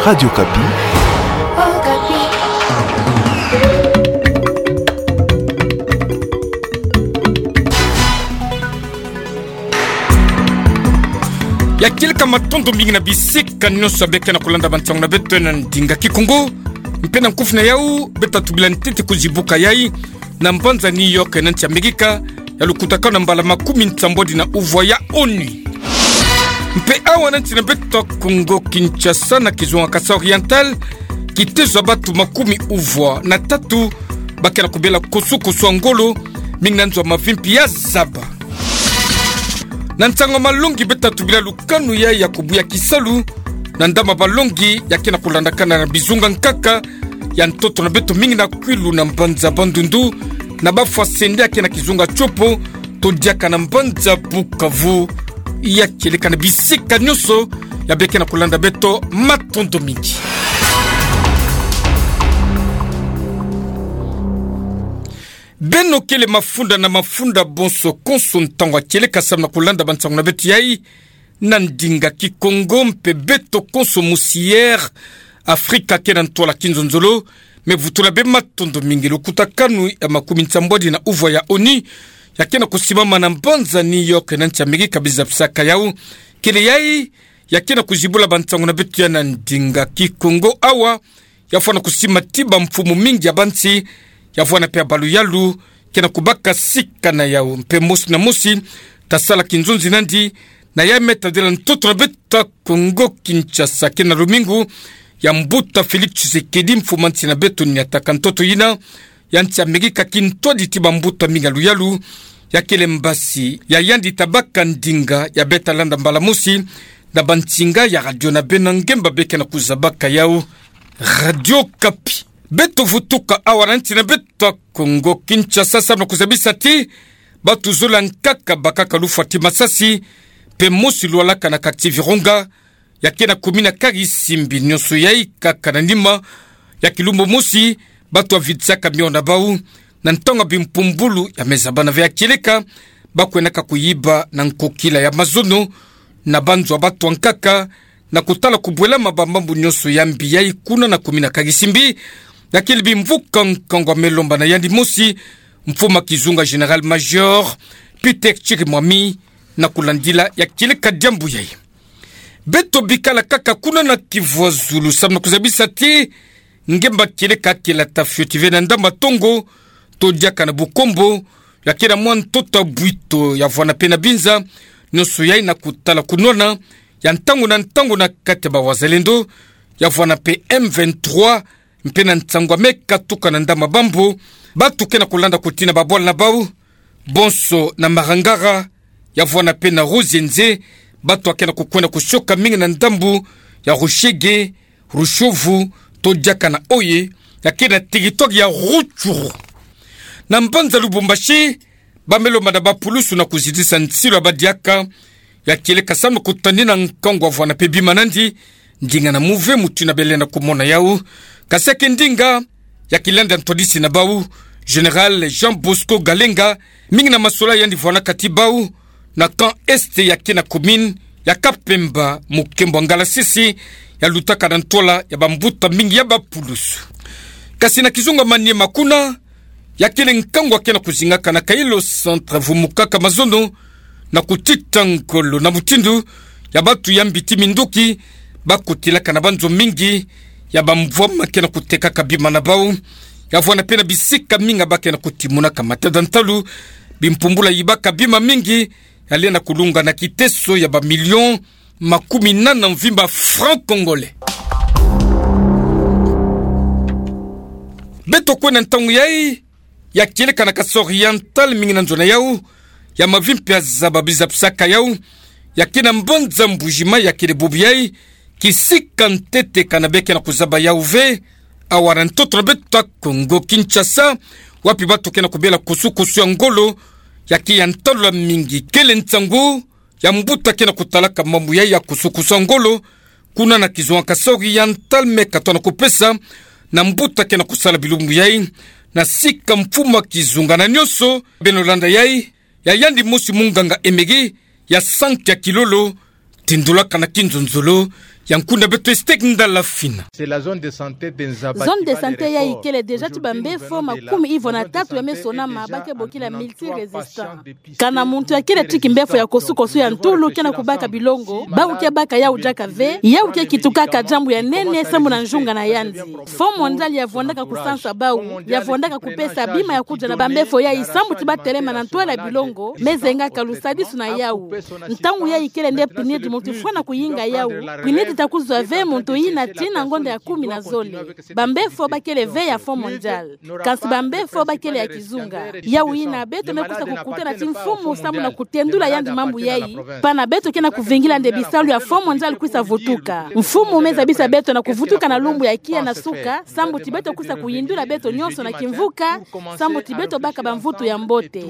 Radio Kapi. Ya kilika matondo mingi na bisika nyoso beke na kulanda bantango na beto na ndinga kikongo mpena nkufu na yau beta tubila ntete kuzibuka yai na mbanza New York na nchi Amerika ya lukutaka na mbala makumi ntambodi na uvwa ya ONU mpe awa na nchi na beto Kongo Kinshasa na kizunga Kasa Oriental kitezo batu makumi uvwa na tatu bake na kubela kusu angolo mingi na nzwa mavimpi ya zaba na ntango malongi beta tubila lukanu ya kubuya kisalu na ndama balongi ya kena kulandakana na bizunga nkaka ya ntoto na beto mingi na kwilu na mbanza bandundu na bafwa sende ya kena kizunga chopo todiaka na mbanza Bukavu ya keleka na bisika nyoso ya beke na kulanda beto matondo mingi. Beno kele mafunda na mafunda bonso konso ntango kele kasam na kulanda bantango na beto yai nandinga kikongo mpe beto konso musiere Afrika kena ntola kinzonzolo me vutula be matondo mingi lokuta kanu ya makumi ntambodi na uvwa ya ONU ya kena kusimama na mbanza New York na nchi Amerika bizapsaka yau kele yai ya kena kujibula bantango na beto ya nandinga kikongo awa ya fwana kusima tiba mfumu mingi ya banti ya fwana pia balu yalu kena kubaka sika na yau mpe mosi na mosi tasala kinzonzi nandi na ya meta dela ntoto na beta Kongo Kinshasa kena rumingu ya mbuta Felix Tshisekedi mfumanti na beto ni ataka ntoto yina ya nchi Amerika kintodi tiba mbuta minga luyalu ya kele mbasi ya yandi tabaka ndinga ya beta landa mbala musi na bantinga ya radio na bena ngemba beke na kuzabaka yao Radio Kapi beto vutuka awa nchi na beta Kongo Kinshasa sabna kuzabisa ti batu zola nkaka bakaka lufati masasi pe mosi lualaka na kakti Virunga ya kena kumina kagi simbi nyoso yai kaka na nima ya kilumbo mosi batu wa vitsaka miona bau na ntonga bimpumbulu ya mezabana vya kileka bakwenaka kuyiba na nkokila ya mazono na banzo wa batu wankaka na kutala kubwela mabambambu nyoso ya mbi yai kuna na kumina kagi simbi ya kilibi mvuka nkangwa melomba na yandi mosi mfuma kizunga General Major Peter Chirimwami na kulandila ya kileka diambu yai beto bikala kaka kuna na Kivu Zulu sabna kuzabisa ti ngemba kileka kila tafyotive na ndamba tongo todiaka na Bukombo ya kila mwan tota buito ya vwana pena binza nyoso yai na kutala kunona ya ntango na kateba wazalendo ya vwana pe M23 mpena ntangwa meka tuka na ndama bambo batu kena kulanda kutina babwala na bau bonso na marangara ya vwana pena rozenze batu akena kukwena kushoka mingi na ndambu ya Rushege Rushovu todiaka na oye ya kena territoire ya Ruchuru na mbanza Lubumbashi bamelo madaba pulusu na kuzidisa nsilo abadiaka ya kileka samu kutanina nkangwa vwana pe bimanandi ndinga na muve mutu na belena kumona yau kaseke ndinga ya kilanda ntodisi na bau General Jean Bosco Galenga mingi na masola yandi vwana katibau na kan este ya kena commune ya Kapemba mukembo ngala sisi ya lutaka na ntola ya bambuta mingi ya bapulusu kasi na kizunga manie makuna ya kile nkangwa kena kuzingaka na Kailo centre vumukaka mazono na kutita nkolo na mutindu ya batu ya mbiti minduki bakutilaka na banzo mingi ya bamvoma kena kuteka kabima na bau ya vwana pena bisika minga bake na kutimuna kamata dantalu bimpumbula yibaka bima mingi ya lena kulunga na kiteso ya ba million makumi nana mvimba franc congolais beto kwena ntangu yai ya kileka na Kasa Oriental mingi na nzona yau ya mavimpi ya zababiza psaka yau ya kina mbonza mbujima ya kile bubiyai kisika ntete kanabeke na kuzaba yau ve awara ntoto na beta Kongo Kinshasa wapi batu kena kubela kusu ya ngolo ya kia ntalo mingi kele ntangu ya mbuta kena kutalaka mambu ya kusu ya ngolo kuna na kizunga Kasa Oriental meka tona kupesa na mbuta kena kusala bilumbu yai na sika mfuma kizunga na nyoso benolanda yai ya yandi mosi munganga emegi ya sank ya kilolo tindulaka na kinzonzolo yankunda beto stek ndala fina. C'est la zone de santé d'Enzaba. Zone de santé ya ikele deja tibambefo makumi ivo na tatu ya mesona mabake bokila multi resistant. Kana muntu akile tiki mbefo ya kosukosu ya ntulu kena kubaka bilongo, ba uke baka ya ujaka ve, ya uke kitukaka jambu ya nene samu na njunga na yandi. Fo mondial ya vondaka kusansa bau, ya vondaka kupesa bima ya kuja na bambefo ya isambu tiba telema na ntwala bilongo, mezenga kalusadi suna yau. Ntangu ya ikele nde pinidi muntu fwana kuyinga yau, pinidi takuzwa ve muntu ina tina ngonde ya 10 na zole. Bambefo bakele ve ya fo mondial. Kansi bambefo bakele ya kizunga. Yau ina beto mekusa kukutana timfumu samu na kutendula yandi mambu yai. Pana beto kena kuvingila nde bisalu ya fo mondial kuisa vutuka. Mfumu umeza bisa beto na kuvutuka na lumbu ya kia na suka. Sambu tibeto kuisa kuyindula beto nyonso na kimvuka. Sambu tibeto baka bamvutu ya mbote.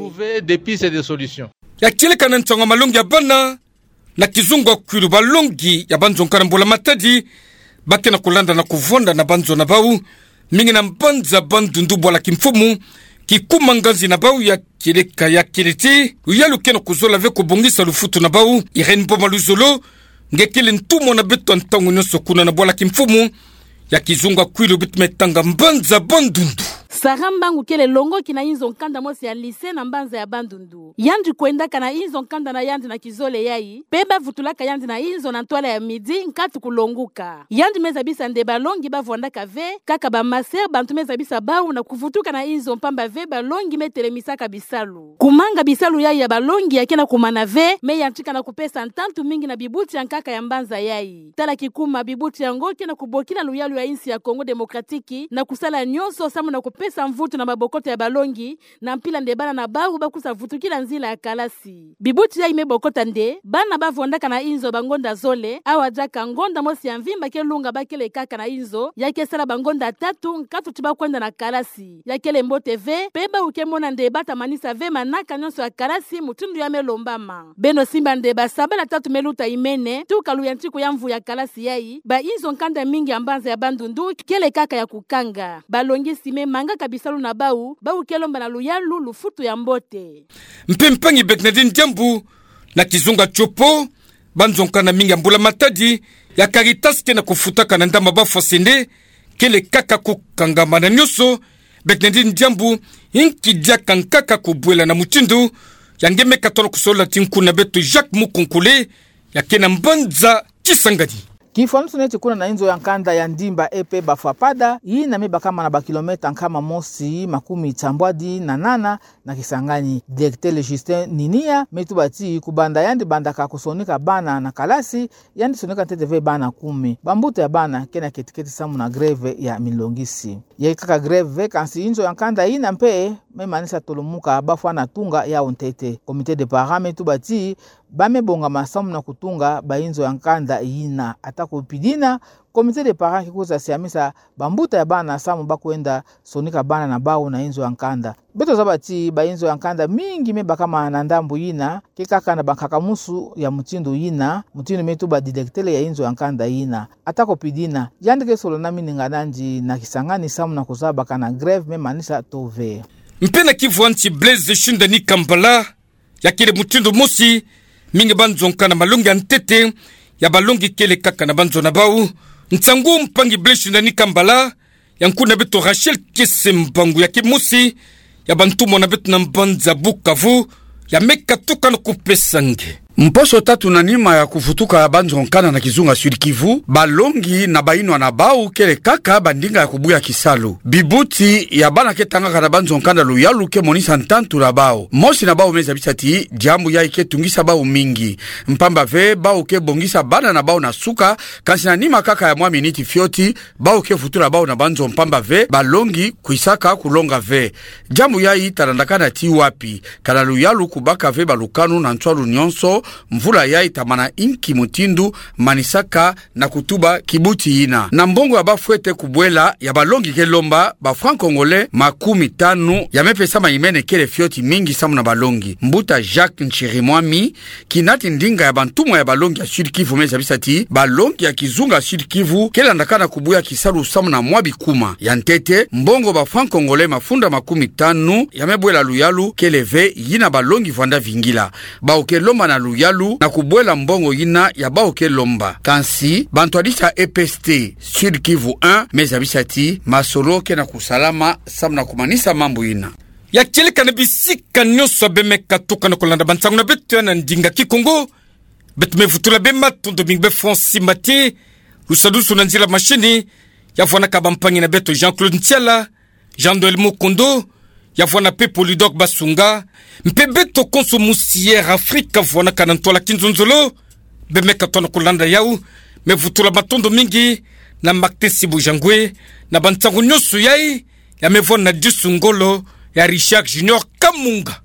Ya kile kanantonga malungi ya bana na kizungu wa kwilu balongi ya banzo nkarambula matadi bake na kulanda na kuvonda na banzo na bau mingi na mbanza bandundu bwala kimfumu kikuma ngazi na bau ya kileka ya kiliti uyalu kena kuzola ve kubongisa lufutu na bau Irene Boma Luzolo ngekile ntumo na beto ntangu nyoso kuna na bwala kimfumu ya kizungu wa kwilu bitmetanga mbanza bandundu. Sarambangu kele longo kina inzo nkanda mosi ya lise na mbanza ya bandundu. Yandi kwenda kana inzo nkanda na yandi na kizole yai. Peba vutulaka yandi na inzo na ntwala ya midi nkatu kulonguka. Yandi meza bisa nde balongi bavwandaka ve. Kaka ba maser bantu meza bisa bau na kuvutuka na inzo mpamba ve balongi metele misaka bisalu. Kumanga bisalu yai ya balongi ya kena kumana ve. Me yantika na kupesa ntantu mingi na bibuti ya nkaka ya mbanza yai. Tala kikuma bibuti ya ngoke na kubokila luyalu ya insi ya Kongo Demokratiki. Na kusala nyonso samu na kupesa mvutu na mabokoto ya balongi na mpila nde bana na baru bakusa vutu kila nzila ya kalasi. Bibuti ya ime bokota nde bana bavondaka na inzo bangonda zole awa jaka ngonda mosi ya mvimba ke lunga bakele kaka na inzo ya kesala bangonda tatu nkatu tiba kwenda na kalasi ya kele mbote ve peba ukemona nde bata manisa ve manaka nyonso ya kalasi mutundu ya melombama beno simba nde basabela tatu meluta imene tu kalu ya ntiku ya mvu ya kalasi yai ba inzo nkanda mingi ya mbanza ya bandundu kele kaka ya kukanga balongi sime manga bisalu na bau kelomba na luyalu lufutu ya mbote. Mpempangi Bernardine Diambu na kizunga chopo banzonka na mingi mbula matadi ya Caritas kena kufutaka na ndamba bafosende kele kaka kukangama na nyoso. Bernardine Diambu inki diaka nkaka kubwela na mutindu yangeme katola kusola tinku na betu Jacques Mukunkule ya kena mbanza Kisangani. Kifanusu neti kuna na inzo ya nkanda ya ndimba epe bafuapada, hii na miba kama na bakilometa nkama mosi makumi chambwadi na nana na Kisangani. Direktele Justin Ninia metu bati kubanda yandi banda kakusonika bana na kalasi yandi sonika TTV bana 10. Bambuto ya bana kena ketiketi samu na greve ya milongisi. Ye kaka greve kansi inzo ya nkanda hii na mpe memanisa tolumuka bafwa na tunga ya ontete. Komite de parents metu bati bame bonga masamu na kutunga ba inzo ya nkanda ina atako pidina. Komite de parents kikuza siamisa bambuta ya bana samu bakwenda sonika bana na bao na inzo ya nkanda. Beto zabati ba inzo ya nkanda mingi meba kama na ndambu ina kikaka na bankakamusu ya mutindo ina mutindo metu ba direktele ya inzo ya nkanda ina atako pidina yandike solo na mininga nanji na Kisangani samu na kuzaba kana greve memanisa tove. Mpena kivuanti Blaise Shindani Kambala ya kile mutindo mosi mingi banzonka na malungi antete ya balongi kele kaka na banzo na bau ntangu mpangi Blaise Shindani Kambala ya nkuna beto Rachel Kese mpangu ya kimusi ya bantumo na beto na mbanza Bukavu ya meka tuka na kupesange. Mposo tatu na nima ya kufutuka ya banzonkana na kizunga Sud Kivu, balongi na bainwa na bau kele kaka bandinga ya kubuya kisalu. Bibuti ya bana ketanga na banzonkana luyalu ke monisa ntantu na bau. Mosi na bau meza bisati, diambu ya ike tungisa bau mingi. Mpamba ve, bau ke bongisa bana na bau na suka, kansi na nima kaka ya mwa miniti fioti, bau ke futura bau na banzo mpamba ve, balongi kuisaka kulonga ve. Diambu ya itarandakana ti wapi, kana luyalu kubaka ve balukanu na ntwalu nyonso, mvula ya itamana inki mutindu manisaka na kutuba kibuti ina na mbongo ya bafuete kubwela ya balongi kelomba ba franc-congolais 50 ya mepesa maimene kele fioti mingi samu na balongi mbuta Jacques Nchirimwami kinati ndinga ya bantumo ya balongi ya Sud Kivu meza bisati balongi ya kizunga Sud Kivu kela ndakana kubuya kisalu samu na mwabi kuma ya ntete mbongo ba franc-congolais mafunda 50 ya mebwela luyalu kele ve yina balongi vanda vingila ba ukelomba na luyalu luyalu na kubwela mbongo ina ya baoke lomba kansi bantu adisa EPST Sud Kivu 1 meza bisati masolo ke na kusalama samu na kumanisa mambo ina ya keleka na bisika nyonso abemeka toka na kolanda bantango na betu ya na ndinga kikongo betu mevutula bema tondo mingbe Francis Mati lusadusu na nzila mashini ya vwana kabampangi na betu Jean-Claude Ntiala Jean-Noël Mokondo ya vwana pe Polydor Basunga mpe beto konso Moussière Afrika vwana kanantola kinzonzolo bemeka tona kolanda yau mevutula matondo mingi na Martin Sibujangwe na bantango nyonso yai ya mevona Dieu Sungolo ya Richard Junior Kamunga.